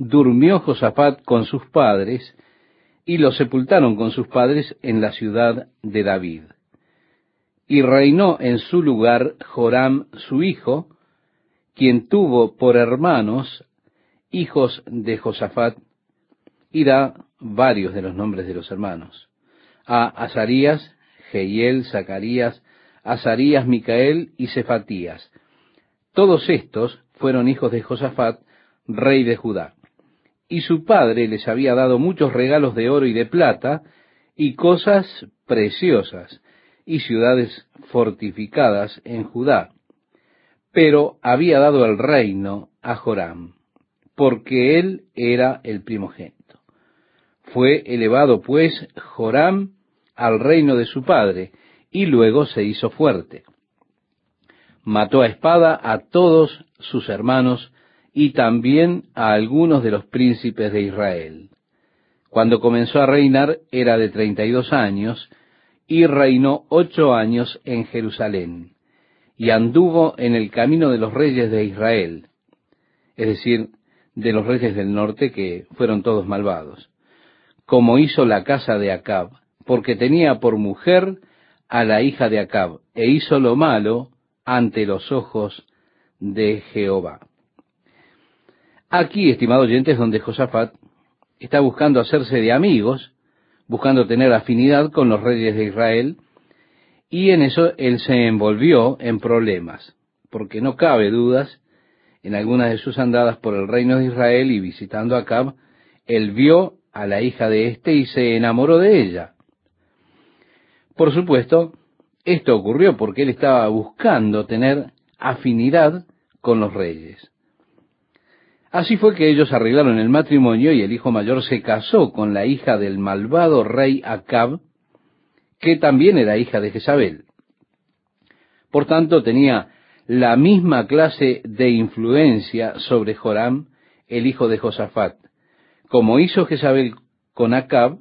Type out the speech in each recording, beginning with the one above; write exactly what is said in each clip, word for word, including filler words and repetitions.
durmió Josafat con sus padres, y lo sepultaron con sus padres en la ciudad de David. Y reinó en su lugar Joram su hijo, quien tuvo por hermanos hijos de Josafat, y da varios de los nombres de los hermanos: a Azarías, Jehiel, Zacarías, Azarías, Micael y Cefatías. Todos estos fueron hijos de Josafat, rey de Judá. Y su padre les había dado muchos regalos de oro y de plata, y cosas preciosas, y ciudades fortificadas en Judá. Pero había dado el reino a Joram, porque él era el primogénito. Fue elevado, pues, Joram al reino de su padre, y luego se hizo fuerte. Mató a espada a todos sus hermanos, y también a algunos de los príncipes de Israel. Cuando comenzó a reinar era de treinta y dos años, y reinó ocho años en Jerusalén, y anduvo en el camino de los reyes de Israel, es decir, de los reyes del norte, que fueron todos malvados, como hizo la casa de Acab, porque tenía por mujer a la hija de Acab, e hizo lo malo ante los ojos de Jehová. Aquí, estimado oyente, es donde Josafat está buscando hacerse de amigos, buscando tener afinidad con los reyes de Israel, y en eso él se envolvió en problemas, porque no cabe dudas, en algunas de sus andadas por el reino de Israel y visitando a Acab, él vio a la hija de éste y se enamoró de ella. Por supuesto, esto ocurrió porque él estaba buscando tener afinidad con los reyes. Así fue que ellos arreglaron el matrimonio y el hijo mayor se casó con la hija del malvado rey Acab, que también era hija de Jezabel. Por tanto, tenía la misma clase de influencia sobre Joram, el hijo de Josafat. Como hizo Jezabel con Acab,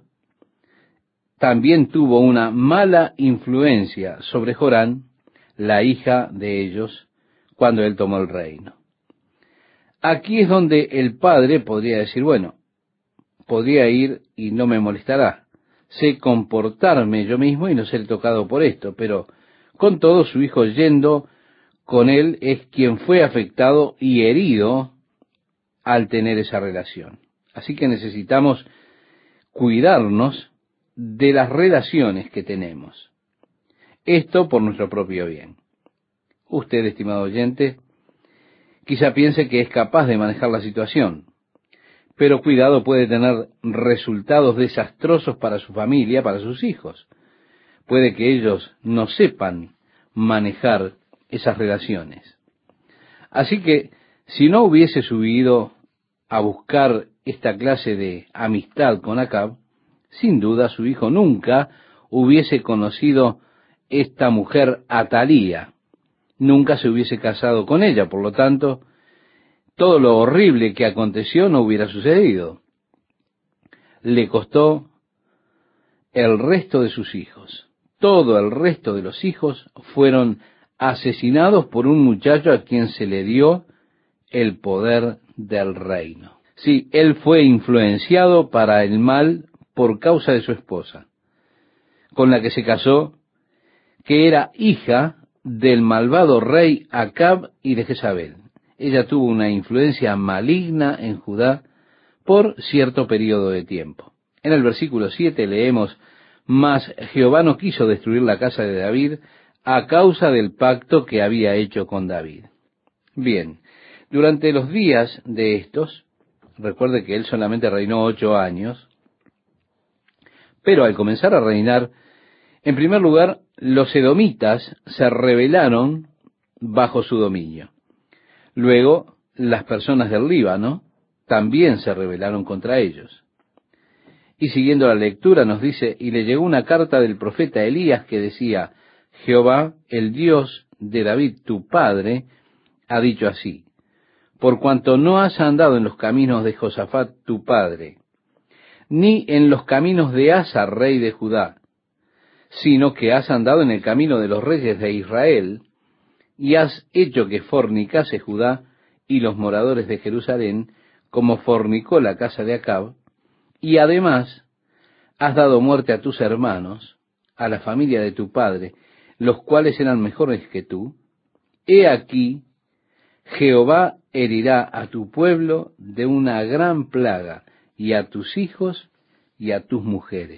también tuvo una mala influencia sobre Joram, la hija de ellos, cuando él tomó el reino. Aquí es donde el padre podría decir, bueno, podría ir y no me molestará, sé comportarme yo mismo y no ser tocado por esto, pero con todo su hijo yendo con él es quien fue afectado y herido al tener esa relación. Así que necesitamos cuidarnos de las relaciones que tenemos. Esto por nuestro propio bien. Usted, estimado oyente, quizá piense que es capaz de manejar la situación, pero cuidado, puede tener resultados desastrosos para su familia, para sus hijos. Puede que ellos no sepan manejar esas relaciones. Así que, si no hubiese subido a buscar esta clase de amistad con Acab, sin duda su hijo nunca hubiese conocido esta mujer Atalía, nunca se hubiese casado con ella, por lo tanto, todo lo horrible que aconteció no hubiera sucedido. Le costó el resto de sus hijos. Todo el resto de los hijos fueron asesinados por un muchacho a quien se le dio el poder del reino. Sí, él fue influenciado para el mal por causa de su esposa, con la que se casó, que era hija del malvado rey Acab y de Jezabel. Ella tuvo una influencia maligna en Judá por cierto periodo de tiempo. En el versículo siete leemos, mas Jehová no quiso destruir la casa de David a causa del pacto que había hecho con David. Bien, durante los días de estos, recuerde que él solamente reinó ocho años, pero al comenzar a reinar, en primer lugar, los edomitas se rebelaron bajo su dominio. Luego, las personas del Líbano también se rebelaron contra ellos. Y siguiendo la lectura nos dice, y le llegó una carta del profeta Elías que decía, Jehová, el Dios de David tu padre, ha dicho así, por cuanto no has andado en los caminos de Josafat tu padre, ni en los caminos de Asa, rey de Judá, sino que has andado en el camino de los reyes de Israel, y has hecho que fornicase Judá y los moradores de Jerusalén como fornicó la casa de Acab, y además has dado muerte a tus hermanos, a la familia de tu padre, los cuales eran mejores que tú, he aquí, Jehová herirá a tu pueblo de una gran plaga, y a tus hijos y a tus mujeres,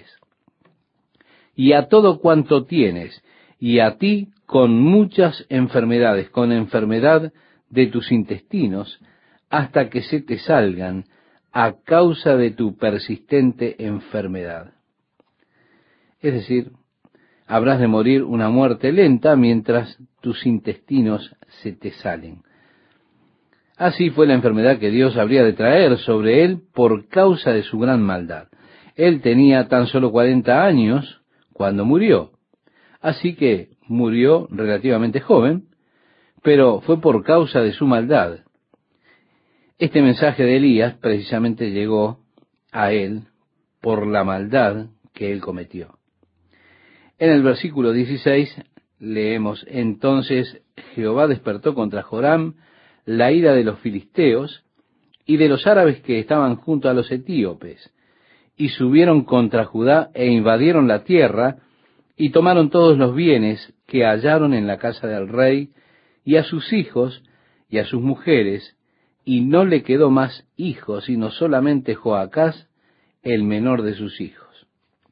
y a todo cuanto tienes, y a ti con muchas enfermedades, con enfermedad de tus intestinos, hasta que se te salgan a causa de tu persistente enfermedad. Es decir, habrás de morir una muerte lenta mientras tus intestinos se te salen. Así fue la enfermedad que Dios habría de traer sobre él por causa de su gran maldad. Él tenía tan solo cuarenta años cuando murió, así que murió relativamente joven, pero fue por causa de su maldad. Este mensaje de Elías precisamente llegó a él por la maldad que él cometió. En el versículo dieciséis leemos: entonces Jehová despertó contra Joram la ira de los filisteos y de los árabes que estaban junto a los etíopes, y subieron contra Judá e invadieron la tierra, y tomaron todos los bienes que hallaron en la casa del rey, y a sus hijos y a sus mujeres, y no le quedó más hijo, sino solamente Joacás, el menor de sus hijos.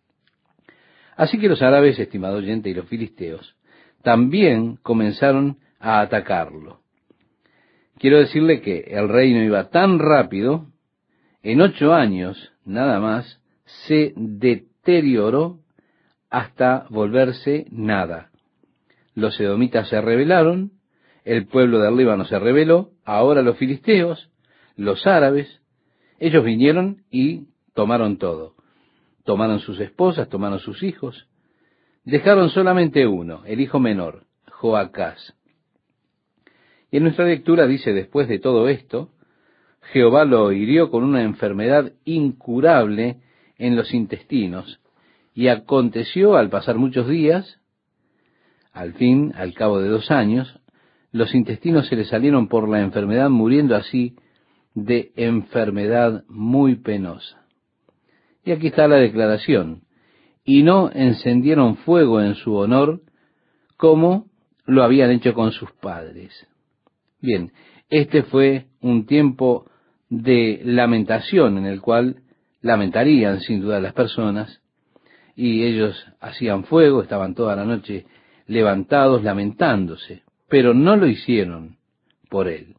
Así que los árabes, estimado oyente, y los filisteos también comenzaron a atacarlo. Quiero decirle que el reino iba tan rápido, en ocho años nada más, se deterioró hasta volverse nada. Los edomitas se rebelaron, el pueblo del Líbano se rebeló, ahora los filisteos, los árabes, ellos vinieron y tomaron todo. Tomaron sus esposas, tomaron sus hijos, dejaron solamente uno, el hijo menor, Joacás. Y en nuestra lectura dice: después de todo esto, Jehová lo hirió con una enfermedad incurable en los intestinos, y aconteció al pasar muchos días, al fin, al cabo de dos años, los intestinos se le salieron por la enfermedad, muriendo así de enfermedad muy penosa. Y aquí está la declaración: y no encendieron fuego en su honor como lo habían hecho con sus padres. Bien, este fue un tiempo de lamentación en el cual lamentarían sin duda las personas, y ellos hacían fuego, estaban toda la noche levantados lamentándose, pero no lo hicieron por él.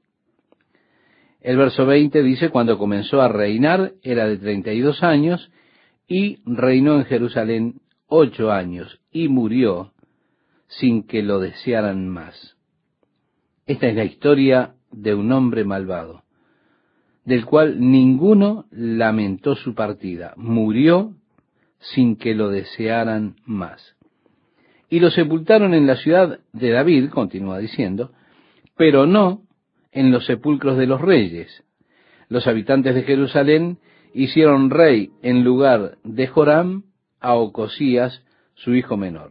El verso veinte dice: cuando comenzó a reinar era de treinta y dos años, y reinó en Jerusalén ocho años, y murió sin que lo desearan más. Esta es la historia de un hombre malvado, del cual ninguno lamentó su partida. Murió sin que lo desearan más. Y lo sepultaron en la ciudad de David, continúa diciendo, pero no en los sepulcros de los reyes. Los habitantes de Jerusalén hicieron rey en lugar de Joram a Ocosías, su hijo menor,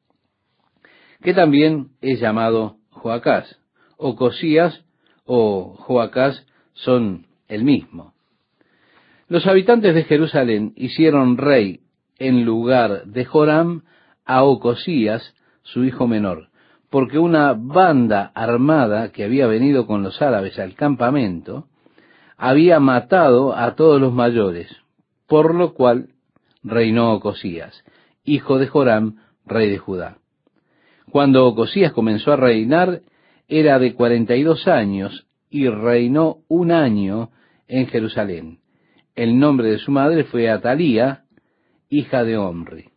que también es llamado Joacás. Ocosías o Joacás son el mismo. Los habitantes de Jerusalén hicieron rey en lugar de Joram a Ocosías, su hijo menor, porque una banda armada que había venido con los árabes al campamento había matado a todos los mayores, por lo cual reinó Ocosías, hijo de Joram, rey de Judá. Cuando Ocosías comenzó a reinar, era de cuarenta y dos años, y reinó un año en Jerusalén. El nombre de su madre fue Atalía, hija de Omri.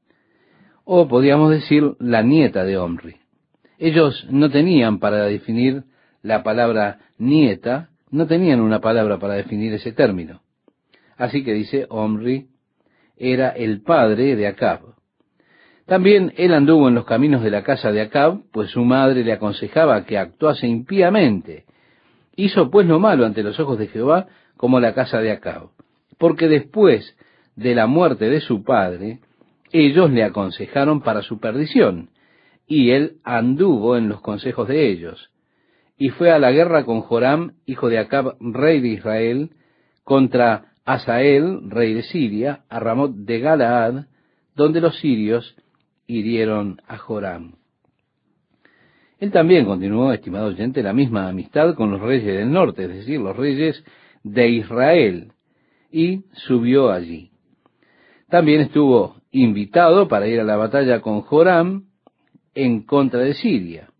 O podríamos decir la nieta de Omri. Ellos no tenían para definir la palabra nieta, no tenían una palabra para definir ese término. Así que dice: Omri era el padre de Acab. También él anduvo en los caminos de la casa de Acab, pues su madre le aconsejaba que actuase impíamente. Hizo pues lo malo ante los ojos de Jehová, como la casa de Acab, porque después de la muerte de su padre, ellos le aconsejaron para su perdición, y él anduvo en los consejos de ellos, y fue a la guerra con Joram, hijo de Acab, rey de Israel, contra Hazael, rey de Siria, a Ramot de Galaad, donde los sirios hirieron a Joram. Él también continuó, estimado oyente, la misma amistad con los reyes del norte, es decir, los reyes de Israel, y subió allí. También estuvo invitado para ir a la batalla con Joram en contra de Siria.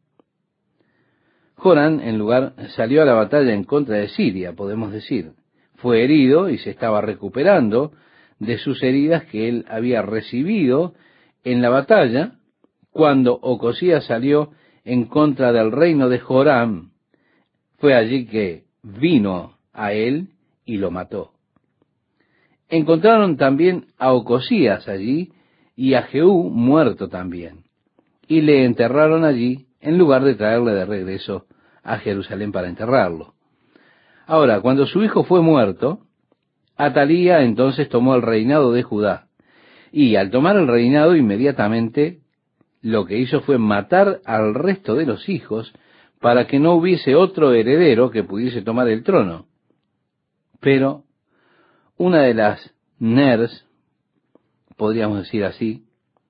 Joram, en lugar, salió a la batalla en contra de Siria, podemos decir. Fue herido y se estaba recuperando de sus heridas que él había recibido en la batalla cuando Ocosías salió en contra del reino de Joram. Fue allí que vino a él y lo mató. Encontraron también a Ocosías allí y a Jehú muerto también, y le enterraron allí en lugar de traerle de regreso a Jerusalén para enterrarlo. Ahora, cuando su hijo fue muerto, Atalía entonces tomó el reinado de Judá, y al tomar el reinado inmediatamente lo que hizo fue matar al resto de los hijos para que no hubiese otro heredero que pudiese tomar el trono. Pero una de las Ners, podríamos decir así,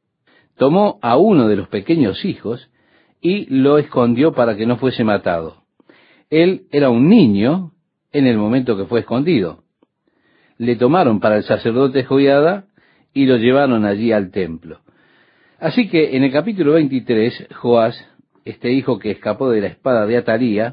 tomó a uno de los pequeños hijos y lo escondió para que no fuese matado. Él era un niño en el momento que fue escondido. Le tomaron para el sacerdote Joiada y lo llevaron allí al templo. Así que en el capítulo veintitrés, Joás, este hijo que escapó de la espada de Atalía,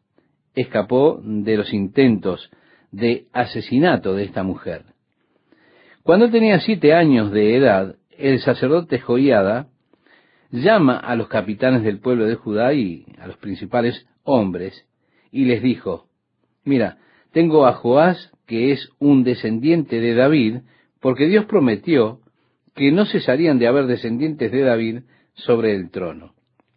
escapó de los intentos de asesinato de esta mujer. Cuando él tenía siete años de edad, el sacerdote Joiada llama a los capitanes del pueblo de Judá y a los principales hombres y les dijo: mira, tengo a Joás, que es un descendiente de David, porque Dios prometió que no cesarían de haber descendientes de David sobre el trono.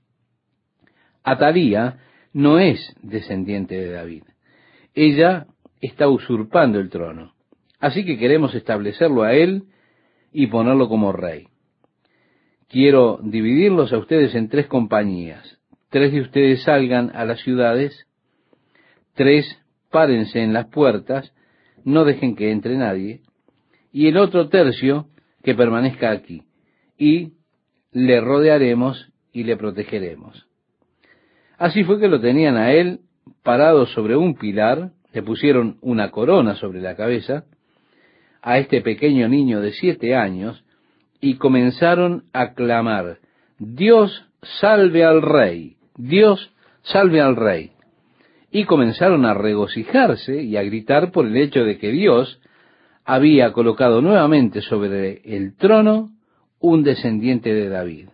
Atalía no es descendiente de David. Ella está usurpando el trono. Así que queremos establecerlo a él y ponerlo como rey. Quiero dividirlos a ustedes en tres compañías. Tres de ustedes salgan a las ciudades, tres párense en las puertas, no dejen que entre nadie, y el otro tercio que permanezca aquí, y le rodearemos y le protegeremos. Así fue que lo tenían a él parado sobre un pilar, le pusieron una corona sobre la cabeza, a este pequeño niño de siete años, y comenzaron a clamar: Dios salve al rey, Dios salve al rey. Y comenzaron a regocijarse y a gritar por el hecho de que Dios había colocado nuevamente sobre el trono un descendiente de David.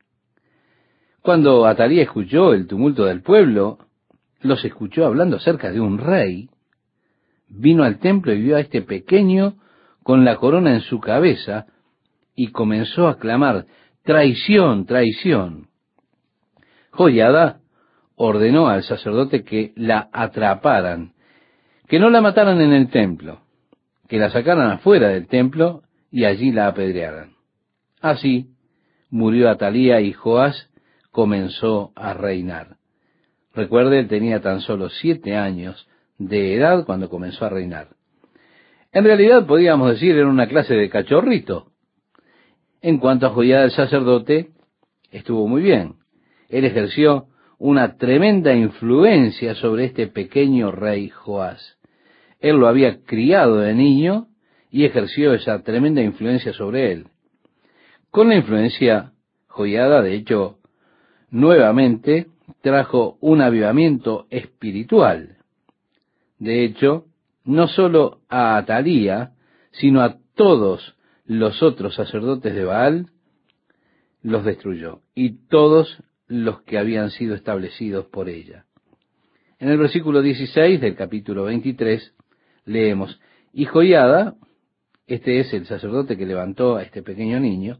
Cuando Atalía escuchó el tumulto del pueblo, los escuchó hablando acerca de un rey, vino al templo y vio a este pequeño con la corona en su cabeza y comenzó a clamar: traición, traición. Joiada ordenó al sacerdote que la atraparan, que no la mataran en el templo, que la sacaran afuera del templo y allí la apedrearan. Así murió Atalía y Joás comenzó a reinar. Recuerde, él tenía tan solo siete años de edad cuando comenzó a reinar. En realidad, podríamos decir, era una clase de cachorrito. En cuanto a Joiada el sacerdote, estuvo muy bien. Él ejerció una tremenda influencia sobre este pequeño rey Joás. Él lo había criado de niño y ejerció esa tremenda influencia sobre él. Con la influencia, Joiada, de hecho, nuevamente trajo un avivamiento espiritual. De hecho, no solo a Atalía, sino a todos los otros sacerdotes de Baal, los destruyó, y todos los que habían sido establecidos por ella. En el versículo dieciséis del capítulo veintitrés leemos: y Joiada, este es el sacerdote que levantó a este pequeño niño,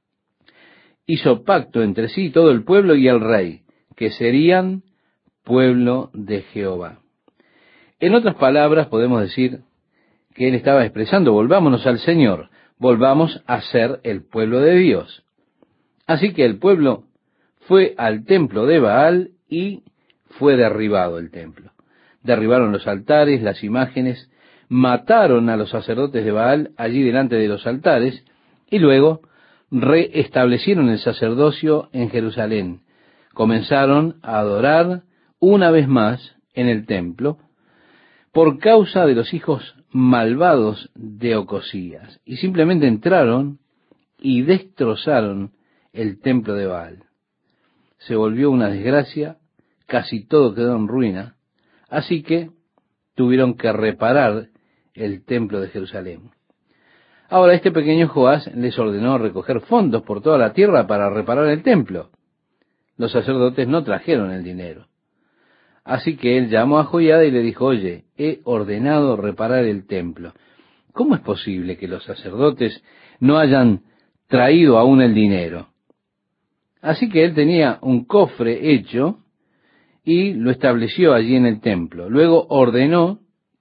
hizo pacto entre sí todo el pueblo y el rey, que serían pueblo de Jehová. En otras palabras, podemos decir que él estaba expresando: volvámonos al Señor, volvamos a ser el pueblo de Dios. Así que el pueblo fue al templo de Baal y fue derribado el templo. Derribaron los altares, las imágenes, mataron a los sacerdotes de Baal allí delante de los altares, y luego reestablecieron el sacerdocio en Jerusalén. Comenzaron a adorar una vez más en el templo, por causa de los hijos malvados de Ocosías, y simplemente entraron y destrozaron el templo de Baal. Se volvió una desgracia, casi todo quedó en ruina, así que tuvieron que reparar el templo de Jerusalén. Ahora este pequeño Joás les ordenó recoger fondos por toda la tierra para reparar el templo. Los sacerdotes no trajeron el dinero. Así que él llamó a Joiada y le dijo, oye, he ordenado reparar el templo. ¿Cómo es posible que los sacerdotes no hayan traído aún el dinero? Así que él tenía un cofre hecho y lo estableció allí en el templo. Luego ordenó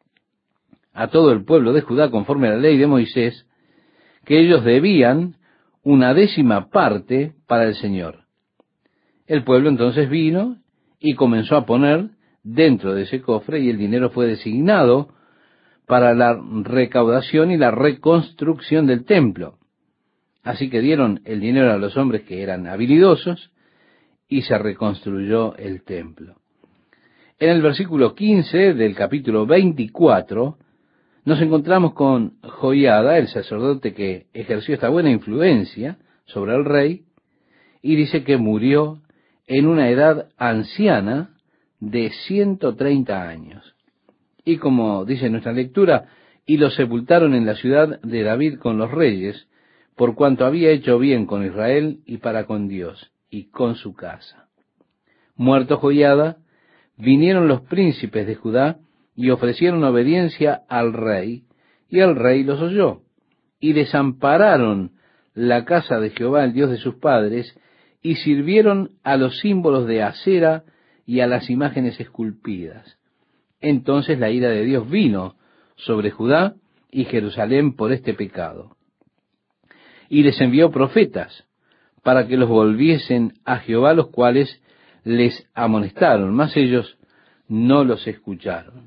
a todo el pueblo de Judá, conforme a la ley de Moisés, que ellos debían una décima parte para el Señor. El pueblo entonces vino y comenzó a poner dentro de ese cofre, y el dinero fue designado para la recaudación y la reconstrucción del templo. Así que dieron el dinero a los hombres que eran habilidosos y se reconstruyó el templo. En el versículo quince del capítulo veinticuatro nos encontramos con Joiada, el sacerdote que ejerció esta buena influencia sobre el rey, y dice que murió en una edad anciana de ciento treinta años. Y como dice nuestra lectura, y lo sepultaron en la ciudad de David con los reyes, por cuanto había hecho bien con Israel y para con Dios, y con su casa. Muerto Joiada, vinieron los príncipes de Judá y ofrecieron obediencia al rey, y el rey los oyó, y desampararon la casa de Jehová, el Dios de sus padres, y sirvieron a los símbolos de acera y a las imágenes esculpidas. Entonces la ira de Dios vino sobre Judá y Jerusalén por este pecado. Y les envió profetas para que los volviesen a Jehová, los cuales les amonestaron, mas ellos no los escucharon.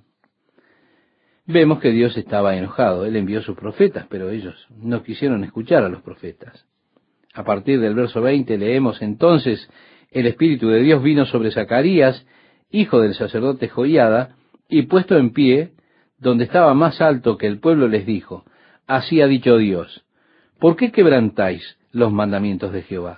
Vemos que Dios estaba enojado. Él envió sus profetas, pero ellos no quisieron escuchar a los profetas. A partir del verso veinte leemos, entonces el Espíritu de Dios vino sobre Zacarías, hijo del sacerdote Joiada, y puesto en pie, donde estaba más alto que el pueblo, les dijo, así ha dicho Dios, ¿por qué quebrantáis los mandamientos de Jehová?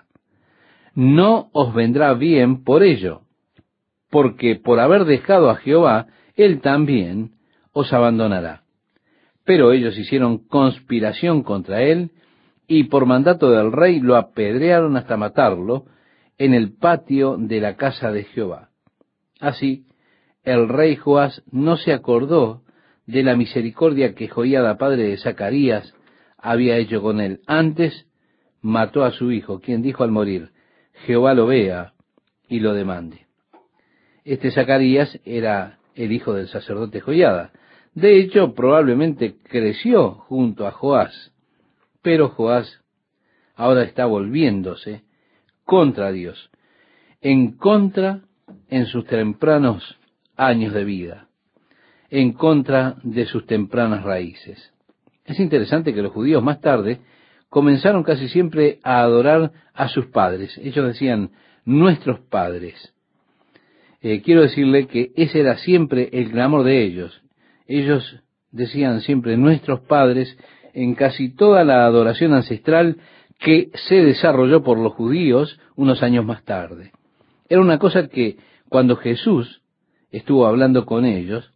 No os vendrá bien por ello, porque por haber dejado a Jehová, él también os abandonará. Pero ellos hicieron conspiración contra él, y por mandato del rey lo apedrearon hasta matarlo en el patio de la casa de Jehová. Así, el rey Joás no se acordó de la misericordia que Joiada, padre de Zacarías, había hecho con él. Antes mató a su hijo, quien dijo al morir, Jehová lo vea y lo demande. Este Zacarías era el hijo del sacerdote Joiada. De hecho, probablemente creció junto a Joás. Pero Joás ahora está volviéndose contra Dios, en contra en sus tempranos años de vida, en contra de sus tempranas raíces. Es interesante que los judíos más tarde comenzaron casi siempre a adorar a sus padres. Ellos decían, nuestros padres. Eh, quiero decirle que ese era siempre el clamor de ellos. Ellos decían siempre, nuestros padres, en casi toda la adoración ancestral que se desarrolló por los judíos unos años más tarde. Era una cosa que cuando Jesús estuvo hablando con ellos,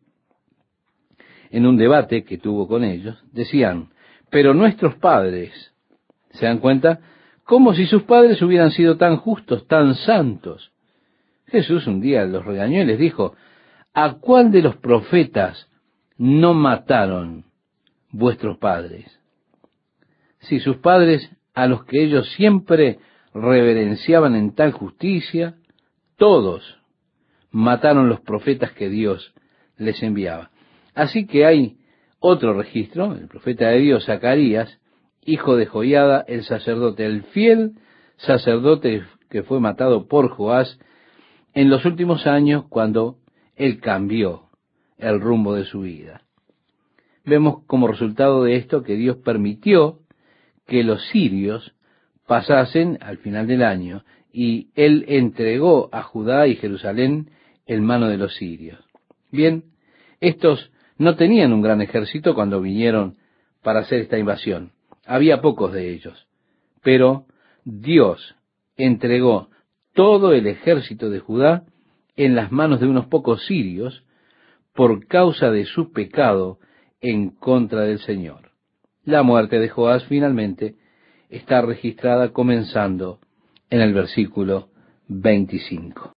en un debate que tuvo con ellos, decían, pero nuestros padres, ¿se dan cuenta? Como si sus padres hubieran sido tan justos, tan santos. Jesús un día los regañó y les dijo, ¿a cuál de los profetas no mataron vuestros padres? Si sus padres, a los que ellos siempre reverenciaban en tal justicia, todos mataron los profetas que Dios les enviaba. Así que hay otro registro, el profeta de Dios, Zacarías, hijo de Joiada, el sacerdote, el fiel sacerdote que fue matado por Joás en los últimos años cuando él cambió el rumbo de su vida. Vemos como resultado de esto que Dios permitió que los sirios pasasen al final del año, y Él entregó a Judá y Jerusalén en mano de los sirios. Bien, estos no tenían un gran ejército cuando vinieron para hacer esta invasión. Había pocos de ellos. Pero Dios entregó todo el ejército de Judá en las manos de unos pocos sirios por causa de su pecado en contra del Señor. La muerte de Joás finalmente está registrada comenzando en el versículo veinticinco.